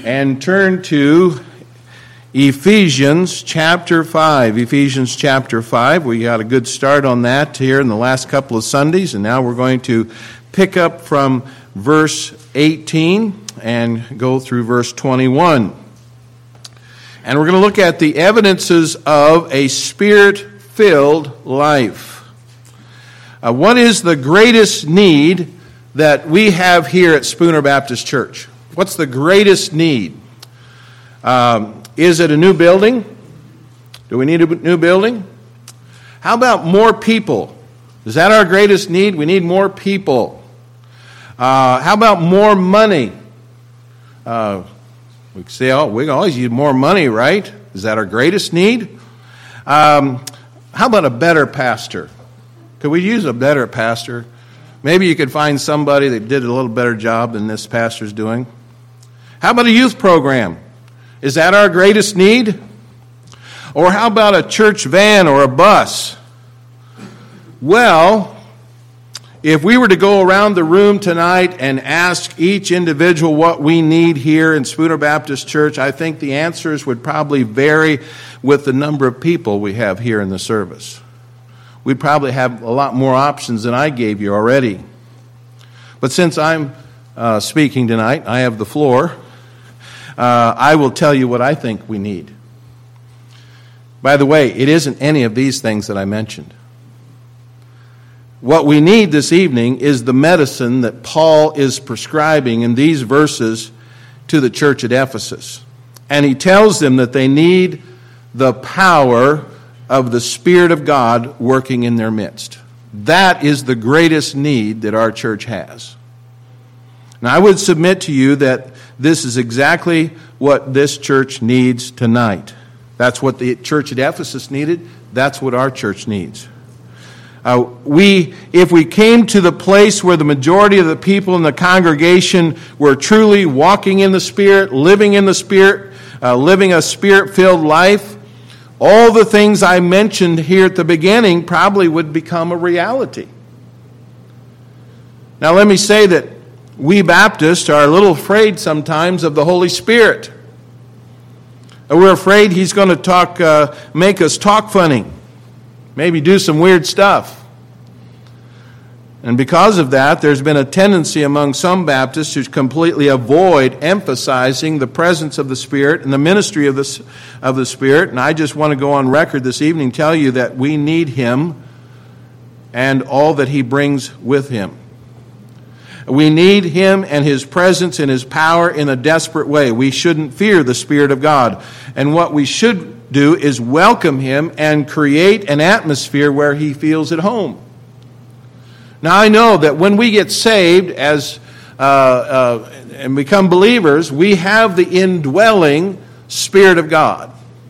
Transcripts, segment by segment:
and turn to Ephesians chapter 5. Ephesians chapter 5. We got a good start on that here in the last couple of Sundays, and now we're going to pick up from verse 18 and go through verse 21. And we're going to look at the evidences of a Spirit-filled life. What is the greatest need that we have here at Spooner Baptist Church? What's the greatest need? Is it a new building? Do we need a new building? How about more people? Is that our greatest need? We need more people. How about more money? We say, oh, we always need more money, right? Is that our greatest need? How about a better pastor? Could we use a better pastor? Maybe you could find somebody that did a little better job than this pastor's doing. How about a youth program? Is that our greatest need? Or how about a church van or a bus? Well, if we were to go around the room tonight and ask each individual what we need here in Spooner Baptist Church, I think the answers would probably vary with the number of people we have here in the service. We'd probably have a lot more options than I gave you already. But since I'm speaking tonight, I have the floor. I will tell you what I think we need. By the way, it isn't any of these things that I mentioned. What we need this evening is the medicine that Paul is prescribing in these verses to the church at Ephesus. And he tells them that they need the power of the Spirit of God working in their midst. That is the greatest need that our church has. Now, I would submit to you that this is exactly what this church needs tonight. That's what the church at Ephesus needed. That's what our church needs. If we came to the place where the majority of the people in the congregation were truly walking in the Spirit, living in the Spirit, living a Spirit-filled life, all the things I mentioned here at the beginning probably would become a reality. Now let me say that we Baptists are a little afraid sometimes of the Holy Spirit. We're afraid He's going to make us talk funny, maybe do some weird stuff. And because of that, there's been a tendency among some Baptists to completely avoid emphasizing the presence of the Spirit and the ministry of the Spirit. And I just want to go on record this evening and tell you that we need Him and all that He brings with Him. We need Him and His presence and His power in a desperate way. We shouldn't fear the Spirit of God. And what we should do is welcome Him and create an atmosphere where He feels at home. Now, I know that when we get saved and become believers, we have the indwelling Spirit of God.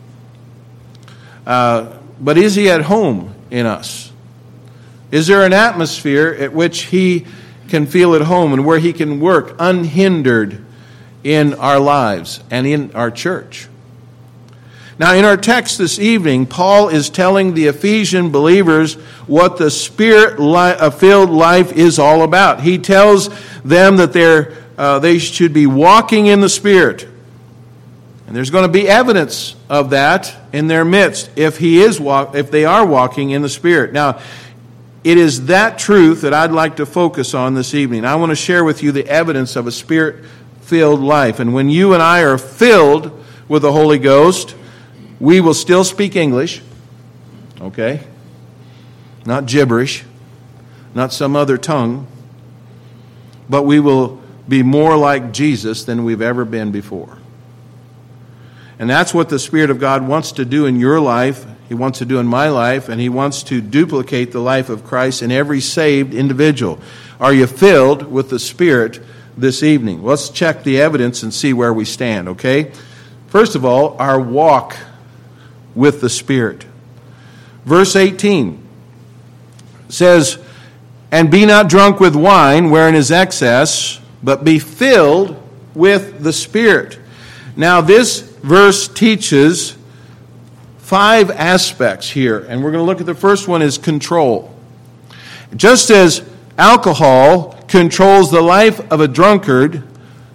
But is He at home in us? Is there an atmosphere at which He can feel at home and where He can work unhindered in our lives and in our church? Now, in our text this evening, Paul is telling the Ephesian believers what the Spirit-filled life is all about. He tells them that they should be walking in the Spirit. And there's going to be evidence of that in their midst if they are walking in the Spirit. Now, it is that truth that I'd like to focus on this evening. I want to share with you the evidence of a Spirit-filled life. And when you and I are filled with the Holy Ghost, we will still speak English, okay? Not gibberish, not some other tongue, but we will be more like Jesus than we've ever been before. And that's what the Spirit of God wants to do in your life. He wants to do in my life, and He wants to duplicate the life of Christ in every saved individual. Are you filled with the Spirit this evening? Let's check the evidence and see where we stand, okay? First of all, our walk with the Spirit. Verse 18 says, "And be not drunk with wine, wherein is excess, but be filled with the Spirit." Now, this verse teaches 5 aspects here, and we're going to look at the first one is control. Just as alcohol controls the life of a drunkard,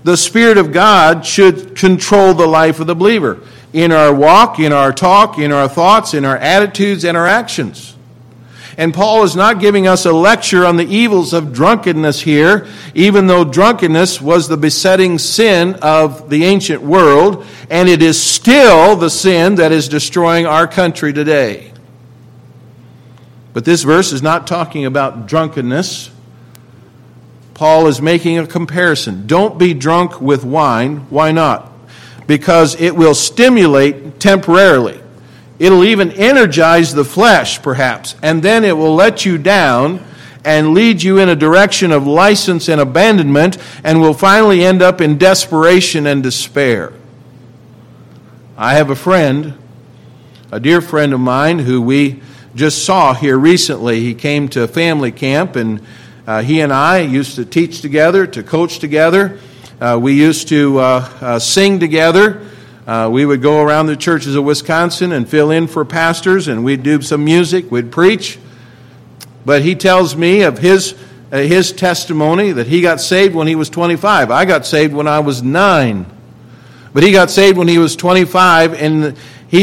the Spirit of God should control the life of the believer in our walk, in our talk, in our thoughts, in our attitudes, and our actions. And Paul is not giving us a lecture on the evils of drunkenness here, even though drunkenness was the besetting sin of the ancient world, and it is still the sin that is destroying our country today. But this verse is not talking about drunkenness. Paul is making a comparison. Don't be drunk with wine. Why not? Because it will stimulate temporarily. It'll even energize the flesh, perhaps, and then it will let you down and lead you in a direction of license and abandonment, and will finally end up in desperation and despair. I have a friend, a dear friend of mine, who we just saw here recently. He came to family camp, and he and I used to teach together, to coach together. We used to sing together. We would go around the churches of Wisconsin and fill in for pastors, and we'd do some music, we'd preach. But he tells me of his testimony that he got saved when he was 25. I got saved when I was 9. But he got saved when he was 25, and he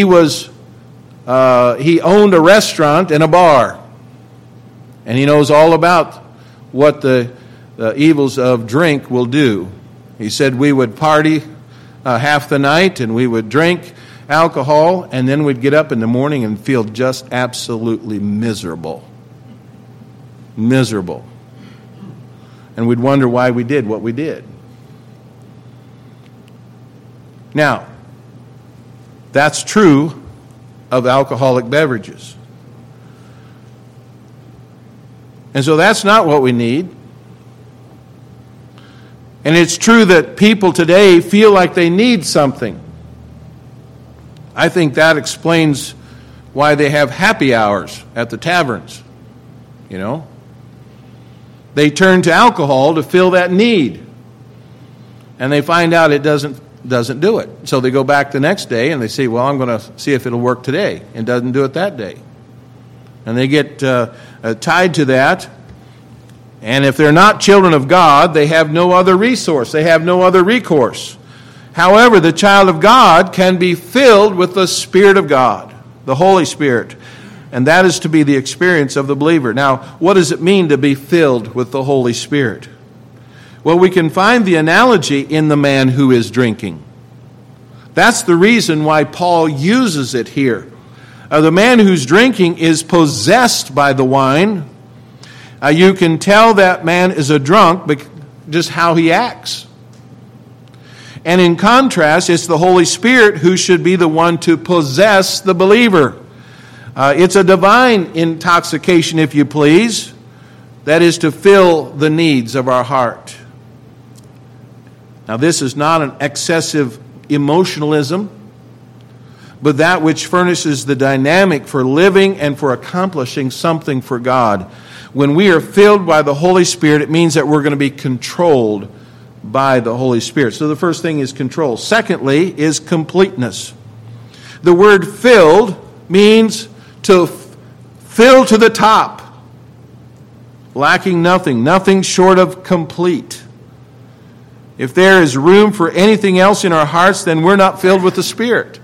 owned a restaurant and a bar. And he knows all about what the evils of drink will do. He said we would party half the night, and we would drink alcohol, and then we'd get up in the morning and feel just absolutely miserable. Miserable. And we'd wonder why we did what we did. Now, that's true of alcoholic beverages. And so that's not what we need. And it's true that people today feel like they need something. I think that explains why they have happy hours at the taverns. You know? They turn to alcohol to fill that need. And they find out it doesn't do it. So they go back the next day and they say, well, I'm going to see if it'll work today. It doesn't do it that day. And they get tied to that. And if they're not children of God, they have no other resource. They have no other recourse. However, the child of God can be filled with the Spirit of God, the Holy Spirit. And that is to be the experience of the believer. Now, what does it mean to be filled with the Holy Spirit? Well, we can find the analogy in the man who is drinking. That's the reason why Paul uses it here. The man who's drinking is possessed by the wine. You can tell that man is a drunk just how he acts. And in contrast, it's the Holy Spirit who should be the one to possess the believer. It's a divine intoxication, if you please, that is to fill the needs of our heart. Now, this is not an excessive emotionalism, but that which furnishes the dynamic for living and for accomplishing something for God. When we are filled by the Holy Spirit, it means that we're going to be controlled by the Holy Spirit. So the first thing is control. Secondly is completeness. The word filled means to fill to the top, lacking nothing short of complete. If there is room for anything else in our hearts, then we're not filled with the Spirit.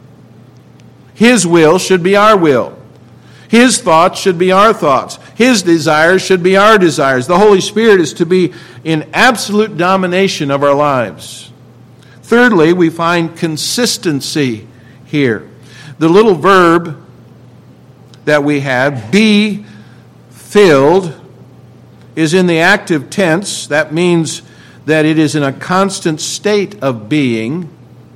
His will should be our will. His thoughts should be our thoughts. His desires should be our desires. The Holy Spirit is to be in absolute domination of our lives. Thirdly, we find consistency here. The little verb that we have, be filled, is in the active tense. That means that it is in a constant state of being.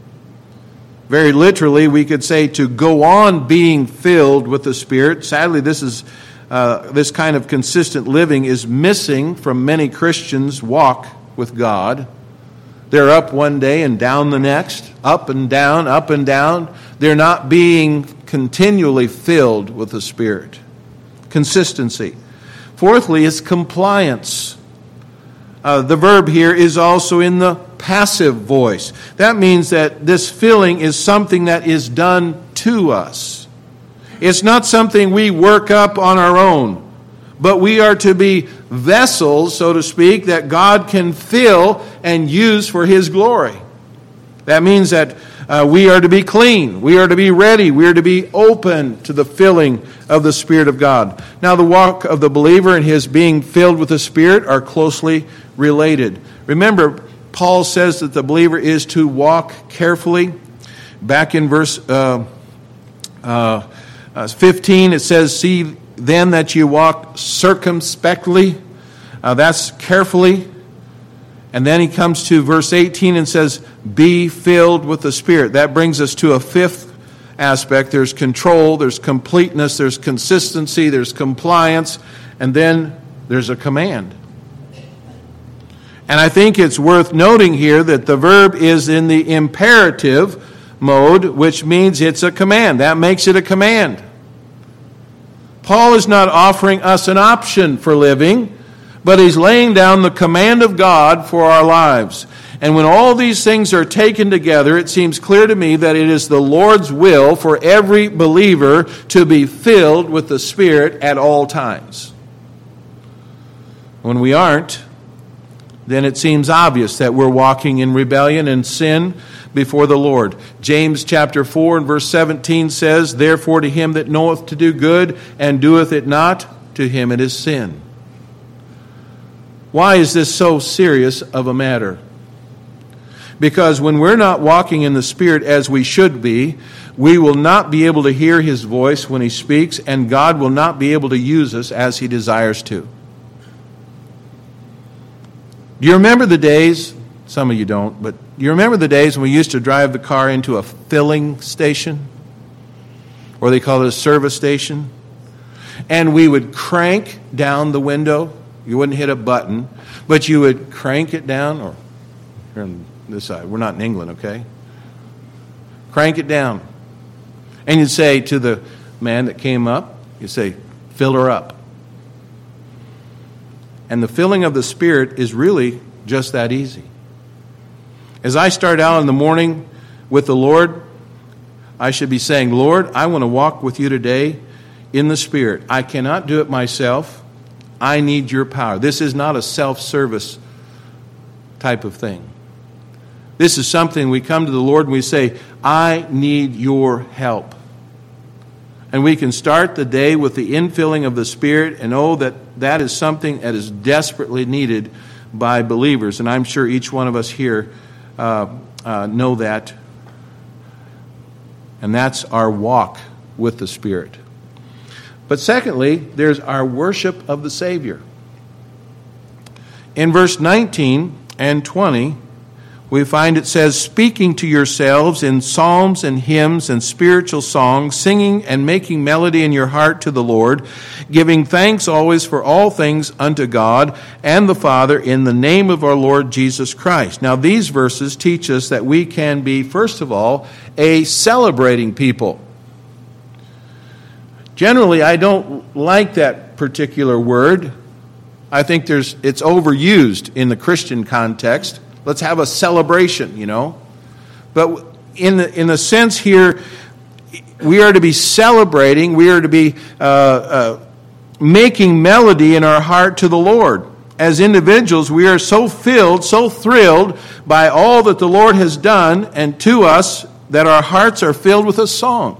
Very literally, we could say to go on being filled with the Spirit. Sadly, this kind of consistent living is missing from many Christians' walk with God. They're up one day and down the next, up and down, up and down. They're not being continually filled with the Spirit. Consistency. Fourthly is compliance. The verb here is also in the passive voice. That means that this filling is something that is done to us. It's not something we work up on our own, but we are to be vessels, so to speak, that God can fill and use for His glory. That means that we are to be clean, we are to be ready, we are to be open to the filling of the Spirit of God. Now, the walk of the believer and his being filled with the Spirit are closely related. Remember, Paul says that the believer is to walk carefully. Back in verse 15, it says, "See then that you walk circumspectly." That's carefully. And then he comes to verse 18 and says, "Be filled with the Spirit." That brings us to a fifth aspect. There's control, there's completeness, there's consistency, there's compliance, and then there's a command. And I think it's worth noting here that the verb is in the imperative mode, which means it's a command. That makes it a command. Paul is not offering us an option for living, but he's laying down the command of God for our lives. And when all these things are taken together, it seems clear to me that it is the Lord's will for every believer to be filled with the Spirit at all times. When we aren't, then it seems obvious that we're walking in rebellion and sin before the Lord. James chapter 4 and verse 17 says, "Therefore to him that knoweth to do good and doeth it not, to him it is sin." Why is this so serious of a matter? Because when we're not walking in the Spirit as we should be, we will not be able to hear His voice when He speaks, and God will not be able to use us as He desires to. Do you remember the days, some of you don't, but do you remember the days when we used to drive the car into a filling station? Or they call it a service station? And we would crank down the window. You wouldn't hit a button, but you would crank it down, or here on this side. We're not in England, okay? Crank it down. And you'd say to the man that came up, you'd say, "Fill her up." And the filling of the Spirit is really just that easy. As I start out in the morning with the Lord, I should be saying, "Lord, I want to walk with you today in the Spirit. I cannot do it myself. I need your power." This is not a self-service type of thing. This is something we come to the Lord and we say, "I need your help." And we can start the day with the infilling of the Spirit and know that that is something that is desperately needed by believers. And I'm sure each one of us here know that. And that's our walk with the Spirit. But secondly, there's our worship of the Savior. In verse 19 and 20, we find it says, "Speaking to yourselves in psalms and hymns and spiritual songs, singing and making melody in your heart to the Lord, giving thanks always for all things unto God and the Father in the name of our Lord Jesus Christ." Now, these verses teach us that we can be, first of all, a celebrating people. Generally, I don't like that particular word. I think it's overused in the Christian context. Let's have a celebration, you know. But in the sense here, we are to be celebrating. We are to be making melody in our heart to the Lord. As individuals, we are so filled, so thrilled by all that the Lord has done and to us that our hearts are filled with a song.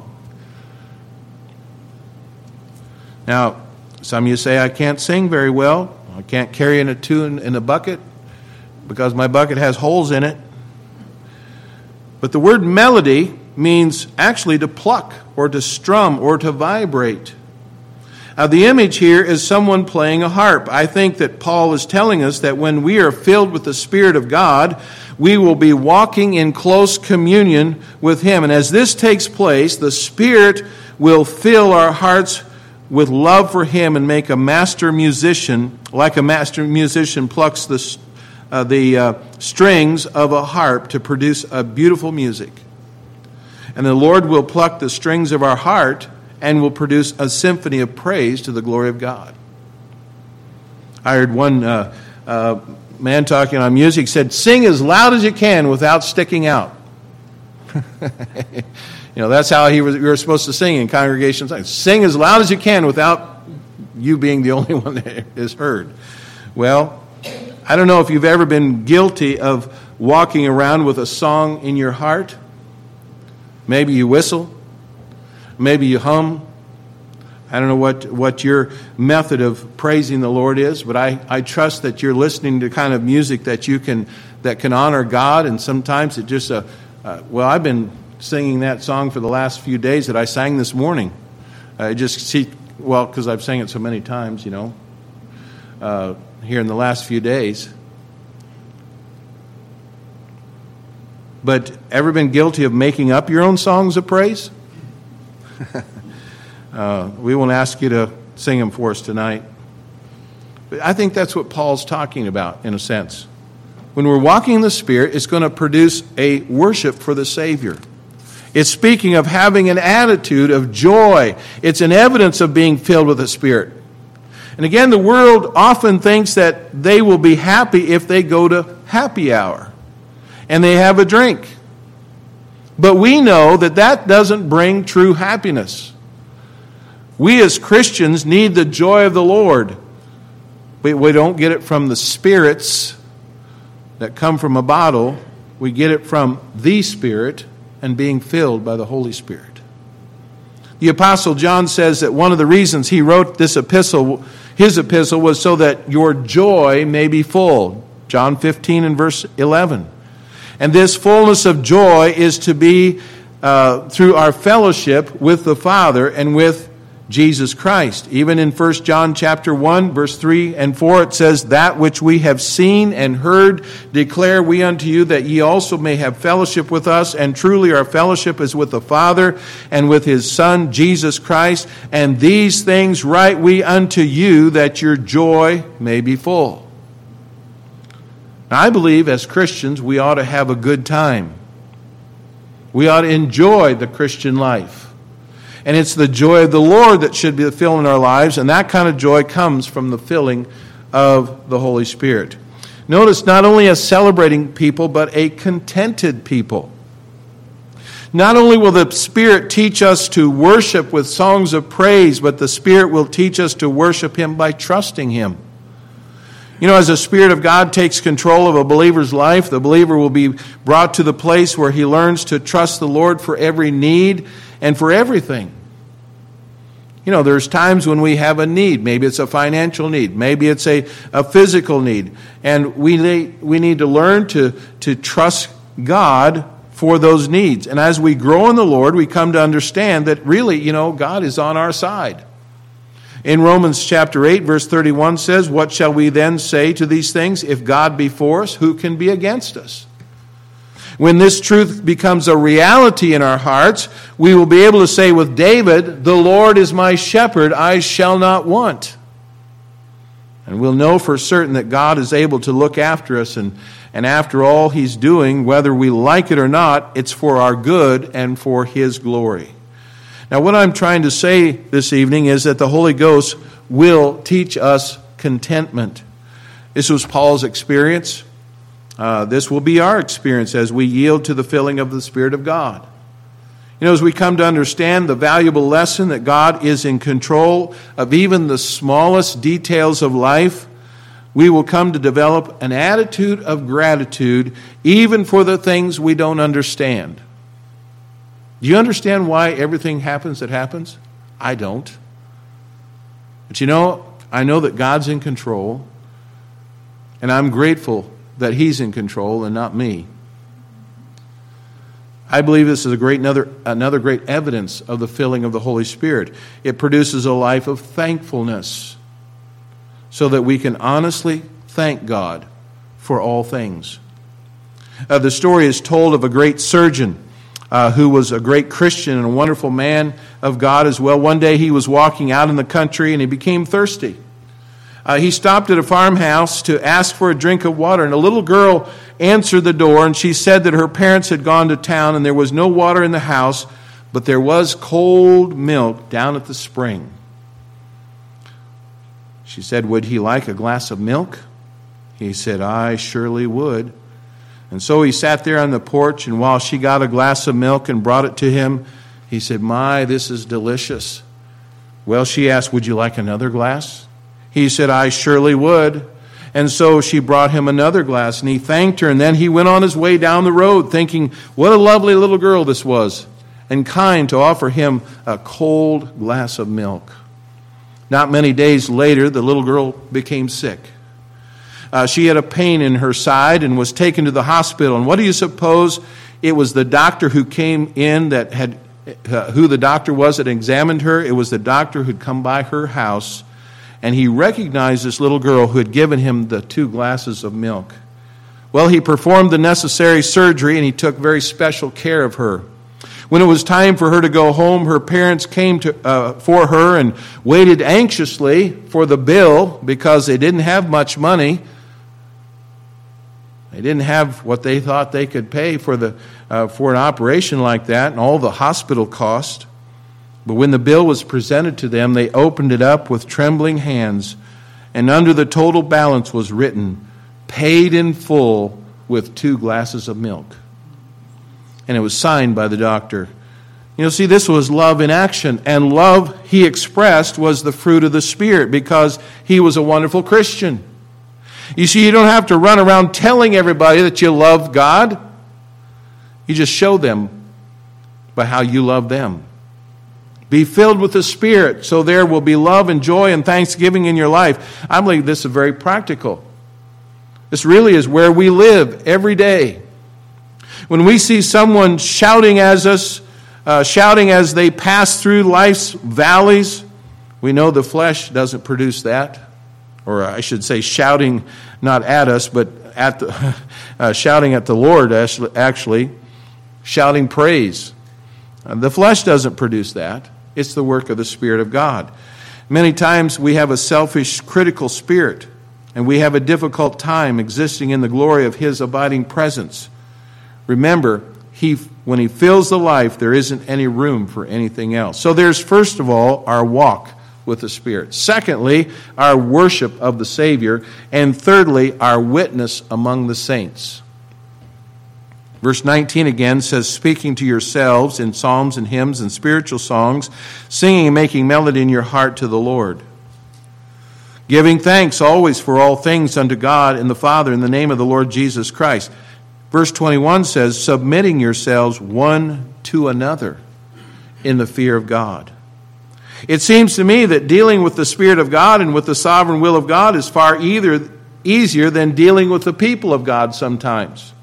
Now, some of you say, "I can't sing very well. I can't carry in a tune in a bucket because my bucket has holes in it." But the word melody means actually to pluck or to strum or to vibrate. The image here is someone playing a harp. I think that Paul is telling us that when we are filled with the Spirit of God, we will be walking in close communion with Him. And as this takes place, the Spirit will fill our hearts with love for Him and make a master musician, like a master musician plucks the strings of a harp to produce a beautiful music. And the Lord will pluck the strings of our heart and will produce a symphony of praise to the glory of God. I heard one man talking on music said, "Sing as loud as you can without sticking out." You know, that's how we were supposed to sing in congregations. Sing as loud as you can without you being the only one that is heard. Well, I don't know if you've ever been guilty of walking around with a song in your heart. Maybe you whistle. Maybe you hum. I don't know what your method of praising the Lord is, but I trust that you're listening to kind of music that can honor God, and sometimes it just I've been singing that song for the last few days that I sang this morning. Because I've sang it so many times, here in the last few days. But ever been guilty of making up your own songs of praise? We won't ask you to sing them for us tonight. But I think that's what Paul's talking about, in a sense. When we're walking in the Spirit, it's going to produce a worship for the Savior. It's speaking of having an attitude of joy. It's an evidence of being filled with the Spirit. And again, the world often thinks that they will be happy if they go to happy hour and they have a drink. But we know that doesn't bring true happiness. We as Christians need the joy of the Lord. We don't get it from the spirits that come from a bottle. We get it from the Spirit and being filled by the Holy Spirit. The Apostle John says that one of the reasons he wrote his epistle was so that your joy may be full. John 15 and verse 11. And this fullness of joy is to be through our fellowship with the Father and with Jesus Christ. Even in 1 John chapter 1, verse 3 and 4, it says, that which we have seen and heard declare we unto you, that ye also may have fellowship with us. And truly our fellowship is with the Father and with His Son, Jesus Christ. And these things write we unto you, that your joy may be full. Now, I believe as Christians we ought to have a good time. We ought to enjoy the Christian life. And it's the joy of the Lord that should be the filling in our lives, and that kind of joy comes from the filling of the Holy Spirit. Notice, not only a celebrating people, but a contented people. Not only will the Spirit teach us to worship with songs of praise, but the Spirit will teach us to worship Him by trusting Him. As the Spirit of God takes control of a believer's life, the believer will be brought to the place where he learns to trust the Lord for every need and for everything. There's times when we have a need. Maybe it's a financial need. Maybe it's a physical need. And we need to learn to trust God for those needs. And as we grow in the Lord, we come to understand that really, God is on our side. In Romans chapter 8, verse 31 says, what shall we then say to these things? If God be for us, who can be against us? When this truth becomes a reality in our hearts, we will be able to say with David, the Lord is my shepherd, I shall not want. And we'll know for certain that God is able to look after us, and after all He's doing, whether we like it or not, it's for our good and for His glory. Now, what I'm trying to say this evening is that the Holy Ghost will teach us contentment. This was Paul's experience. This will be our experience as we yield to the filling of the Spirit of God. As we come to understand the valuable lesson that God is in control of even the smallest details of life, we will come to develop an attitude of gratitude even for the things we don't understand. Do you understand why everything happens that happens? I don't. But I know that God's in control, and I'm grateful that He's in control and not me. I believe this is another great evidence of the filling of the Holy Spirit. It produces a life of thankfulness so that we can honestly thank God for all things. The story is told of a great surgeon who was a great Christian and a wonderful man of God as well. One day he was walking out in the country and he became thirsty. He stopped at a farmhouse to ask for a drink of water, and a little girl answered the door, and she said that her parents had gone to town and there was no water in the house, but there was cold milk down at the spring. She said, would he like a glass of milk? He said, I surely would. And so he sat there on the porch, and while she got a glass of milk and brought it to him, he said, my, this is delicious. Well, she asked, would you like another glass? He said, I surely would. And so she brought him another glass, and he thanked her, and then he went on his way down the road thinking, what a lovely little girl this was, and kind to offer him a cold glass of milk. Not many days later, the little girl became sick. She had a pain in her side and was taken to the hospital. And what do you suppose? It was the doctor who came in that had, who the doctor was that examined her. It was the doctor who'd come by her house, and he recognized this little girl who had given him the 2 glasses of milk. Well, he performed the necessary surgery, and he took very special care of her. When it was time for her to go home, her parents came for her and waited anxiously for the bill because they didn't have much money. They didn't have what they thought they could pay for an operation like that and all the hospital cost. But when the bill was presented to them, they opened it up with trembling hands, and under the total balance was written, paid in full with 2 glasses of milk. And it was signed by the doctor. You know, see, this was love in action. And love he expressed was the fruit of the Spirit because he was a wonderful Christian. You see, you don't have to run around telling everybody that you love God. You just show them by how you love them. Be filled with the Spirit so there will be love and joy and thanksgiving in your life. I believe this is very practical. This really is where we live every day. When we see someone shouting as they pass through life's valleys, we know the flesh doesn't produce that. Or I should say shouting not at us, but at the, shouting at the Lord, actually. Shouting praise. The flesh doesn't produce that. It's the work of the Spirit of God. Many times we have a selfish, critical spirit, and we have a difficult time existing in the glory of His abiding presence. Remember, when He fills the life, there isn't any room for anything else. So there's, first of all, our walk with the Spirit. Secondly, our worship of the Savior. And thirdly, our witness among the saints. Verse 19 again says, speaking to yourselves in psalms and hymns and spiritual songs, singing and making melody in your heart to the Lord. Giving thanks always for all things unto God and the Father in the name of the Lord Jesus Christ. Verse 21 says, submitting yourselves one to another in the fear of God. It seems to me that dealing with the Spirit of God and with the sovereign will of God is far easier than dealing with the people of God sometimes.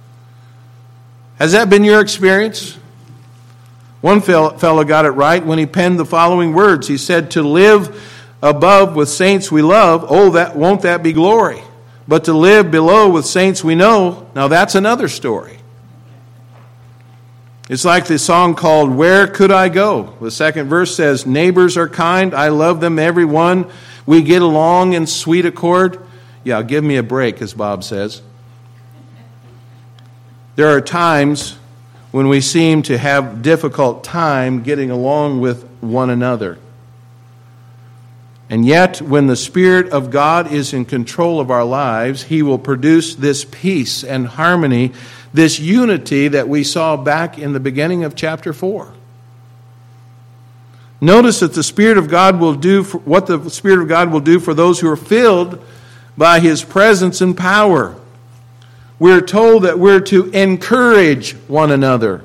Has that been your experience? One fellow got it right when he penned the following words. He said, to live above with saints we love, won't that be glory? But to live below with saints we know, now that's another story. It's like the song called, Where Could I Go? The second verse says, neighbors are kind, I love them every one. We get along in sweet accord. Yeah, give me a break, as Bob says. There are times when we seem to have difficult time getting along with one another. And yet, when the Spirit of God is in control of our lives, He will produce this peace and harmony, this unity that we saw back in the beginning of chapter 4. Notice that the Spirit of God will do what the Spirit of God will do for those who are filled by His presence and power. We're told that we're to encourage one another.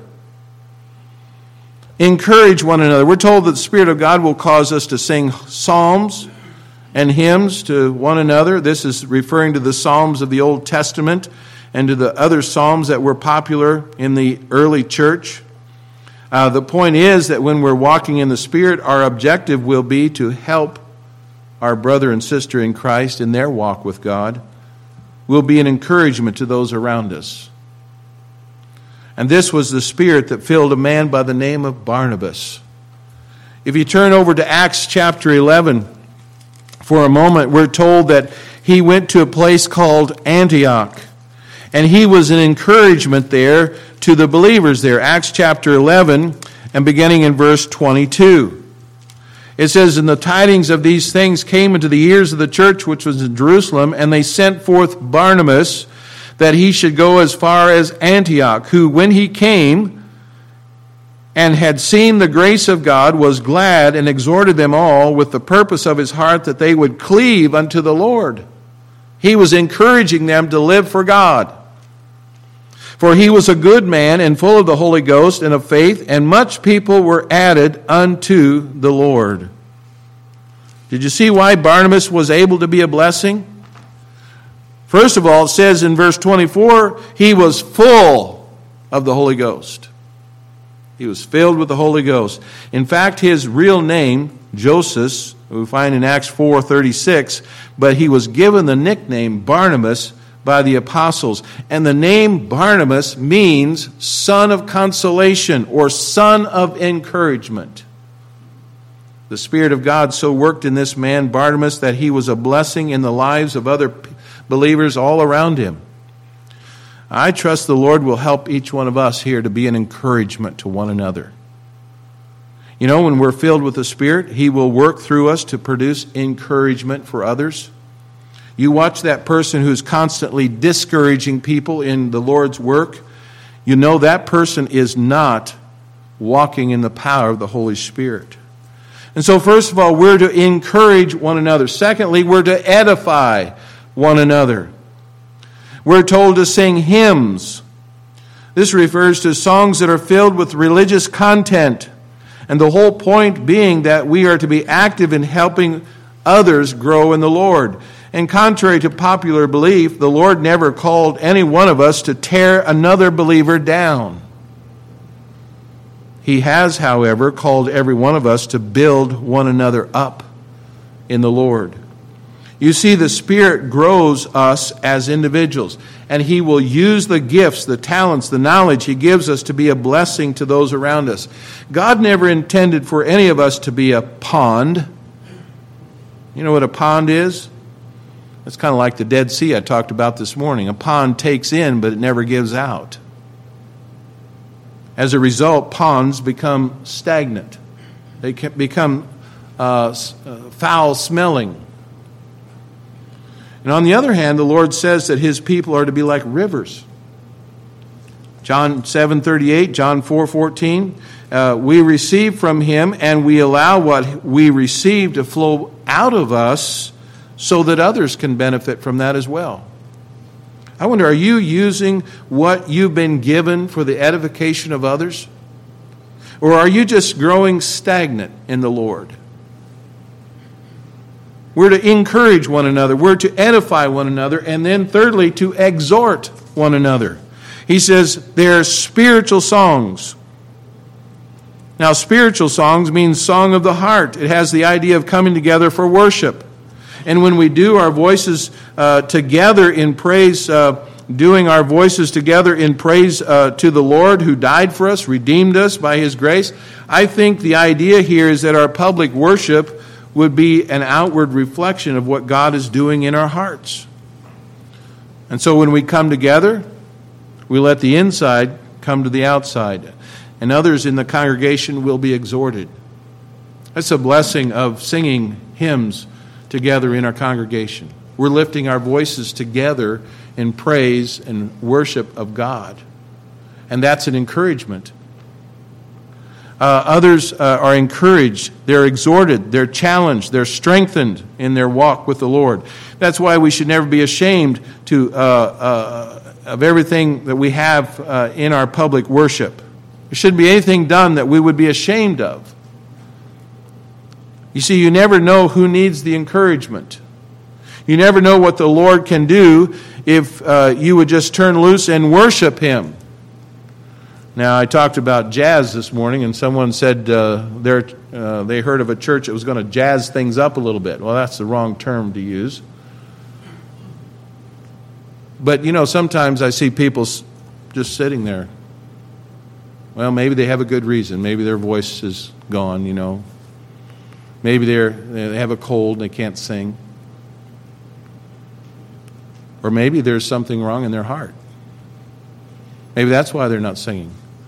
Encourage one another. We're told that the Spirit of God will cause us to sing psalms and hymns to one another. This is referring to the Psalms of the Old Testament and to the other psalms that were popular in the early church. The point is that when we're walking in the Spirit, our objective will be to help our brother and sister in Christ in their walk with God. We'll be an encouragement to those around us. And this was the Spirit that filled a man by the name of Barnabas. If you turn over to Acts chapter 11 for a moment, we're told that he went to a place called Antioch. And he was an encouragement there to the believers there. Acts chapter 11 and beginning in verse 22. It says, and the tidings of these things came into the ears of the church which was in Jerusalem, and they sent forth Barnabas that he should go as far as Antioch, who when he came, and had seen the grace of God, was glad and exhorted them all with the purpose of his heart that they would cleave unto the Lord. He was encouraging them to live for God. For he was a good man and full of the Holy Ghost and of faith, and much people were added unto the Lord. Did you see why Barnabas was able to be a blessing? First of all, it says in verse 24, he was full of the Holy Ghost. He was filled with the Holy Ghost. In fact, his real name, Joseph, we find in Acts 4:36, but he was given the nickname Barnabas by the apostles. And the name Barnabas means son of consolation or son of encouragement. The Spirit of God so worked in this man, Barnabas, that he was a blessing in the lives of other believers all around him. I trust the Lord will help each one of us here to be an encouragement to one another. You know, when we're filled with the Spirit, He will work through us to produce encouragement for others. You watch that person who's constantly discouraging people in the Lord's work, you know that person is not walking in the power of the Holy Spirit. And so first of all, we're to encourage one another. Secondly, we're to edify one another. We're told to sing hymns. This refers to songs that are filled with religious content. And the whole point being that we are to be active in helping others grow in the Lord. And contrary to popular belief, the Lord never called any one of us to tear another believer down. He has, however, called every one of us to build one another up in the Lord. You see, the Spirit grows us as individuals, and He will use the gifts, the talents, the knowledge He gives us to be a blessing to those around us. God never intended for any of us to be a pond. You know what a pond is? It's kind of like the Dead Sea I talked about this morning. A pond takes in, but it never gives out. As a result, ponds become stagnant. They can become foul-smelling. And on the other hand, the Lord says that His people are to be like rivers. John 7:38, John 4:14, we receive from Him and we allow what we receive to flow out of us so that others can benefit from that as well. I wonder, are you using what you've been given for the edification of others? Or are you just growing stagnant in the Lord? We're to encourage one another. We're to edify one another. And then thirdly, to exhort one another. He says they're spiritual songs. Now, spiritual songs means song of the heart. It has the idea of coming together for worship. And when we do our voices together in praise, doing our voices together in praise to the Lord who died for us, redeemed us by His grace, I think the idea here is that our public worship would be an outward reflection of what God is doing in our hearts. And so when we come together, we let the inside come to the outside. And others in the congregation will be exhorted. That's a blessing of singing hymns together in our congregation. We're lifting our voices together in praise and worship of God. And that's an encouragement. Others are encouraged, they're exhorted, they're challenged, they're strengthened in their walk with the Lord. That's why we should never be ashamed of everything that we have in our public worship. There shouldn't be anything done that we would be ashamed of. You see, you never know who needs the encouragement. You never know what the Lord can do if you would just turn loose and worship Him. Now, I talked about jazz this morning, and someone said they heard of a church that was going to jazz things up a little bit. Well, that's the wrong term to use. But, you know, sometimes I see people just sitting there. Well, maybe they have a good reason. Maybe their voice is gone, you know. Maybe they have a cold and they can't sing. Or maybe there's something wrong in their heart. Maybe that's why they're not singing.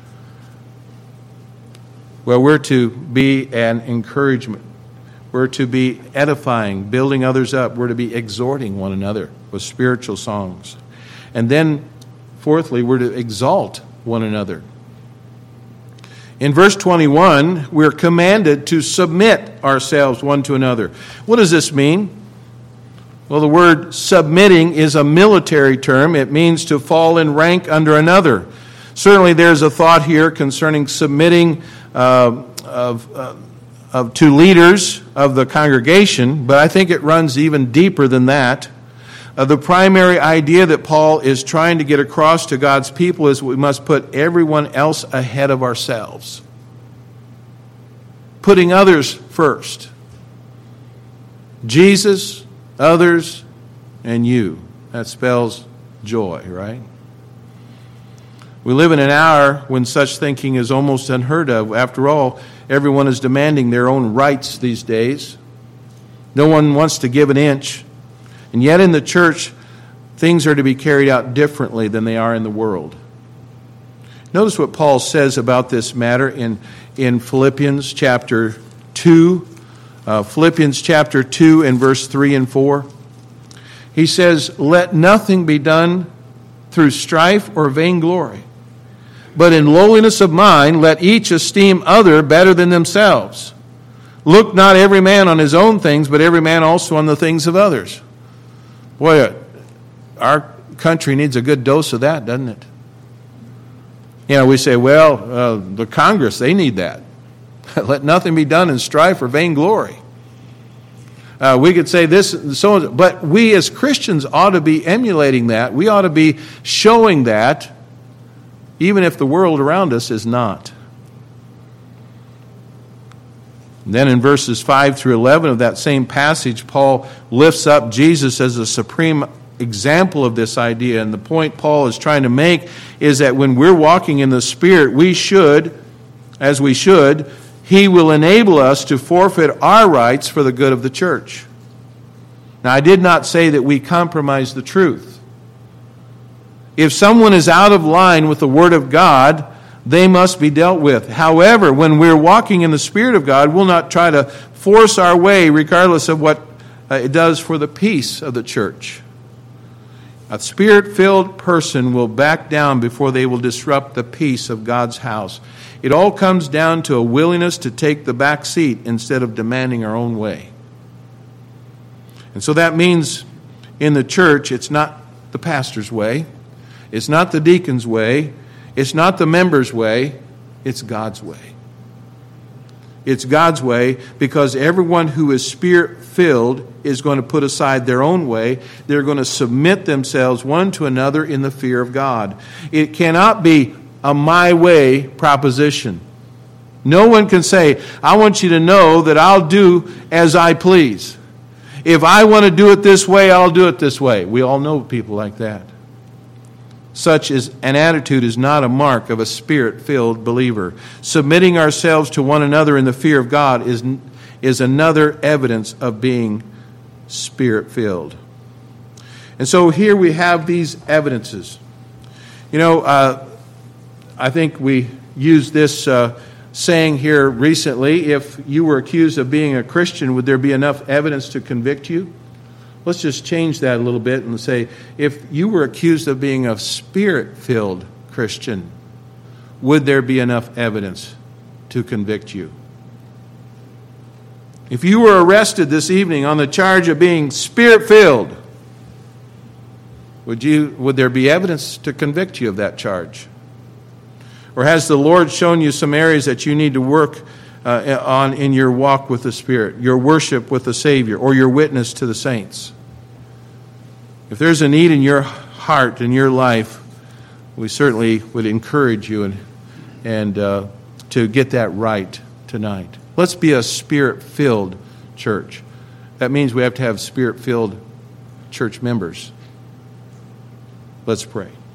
Well, we're to be an encouragement. We're to be edifying, building others up. We're to be exhorting one another with spiritual songs. And then, fourthly, we're to exalt one another. In verse 21, we're commanded to submit ourselves one to another. What does this mean? Well, the word submitting is a military term. It means to fall in rank under another. Certainly there's a thought here concerning submitting to leaders of the congregation, but I think it runs even deeper than that. The primary idea that Paul is trying to get across to God's people is we must put everyone else ahead of ourselves. Putting others first. Jesus, others, and you. That spells joy, right? We live in an hour when such thinking is almost unheard of. After all, everyone is demanding their own rights these days. No one wants to give an inch. And yet in the church, things are to be carried out differently than they are in the world. Notice what Paul says about this matter in Philippians chapter 2. Philippians chapter 2 and verse 3 and 4. He says, "Let nothing be done through strife or vainglory, but in lowliness of mind let each esteem other better than themselves. Look not every man on his own things, but every man also on the things of others." Boy, our country needs a good dose of that, doesn't it? You know, we say, well, the Congress, they need that. Let nothing be done in strife or vainglory. We could say this and so on, but we as Christians ought to be emulating that. We ought to be showing that, even if the world around us is not. And then in verses 5 through 11 of that same passage, Paul lifts up Jesus as a supreme example of this idea. And the point Paul is trying to make is that when we're walking in the Spirit, we should, as we should, He will enable us to forfeit our rights for the good of the church. Now, I did not say that we compromise the truth. If someone is out of line with the Word of God, they must be dealt with. However, when we're walking in the Spirit of God, we'll not try to force our way regardless of what it does for the peace of the church. A Spirit-filled person will back down before they will disrupt the peace of God's house. It all comes down to a willingness to take the back seat instead of demanding our own way. And so that means in the church, it's not the pastor's way. It's not the deacon's way. It's not the members' way, it's God's way. It's God's way because everyone who is Spirit-filled is going to put aside their own way. They're going to submit themselves one to another in the fear of God. It cannot be a my way proposition. No one can say, I want you to know that I'll do as I please. If I want to do it this way, I'll do it this way. We all know people like that. Such as an attitude is not a mark of a Spirit-filled believer. Submitting ourselves to one another in the fear of God is another evidence of being Spirit-filled. And so here we have these evidences. You know, I think we used this saying here recently, if you were accused of being a Christian, would there be enough evidence to convict you? Let's just change that a little bit and say, if you were accused of being a Spirit-filled Christian, would there be enough evidence to convict you? If you were arrested this evening on the charge of being Spirit-filled, would there be evidence to convict you of that charge? Or has the Lord shown you some areas that you need to work on in your walk with the Spirit, your worship with the Savior, or your witness to the saints? If there's a need in your heart, in your life, we certainly would encourage you and to get that right tonight. Let's be a Spirit-filled church. That means we have to have Spirit-filled church members. Let's pray.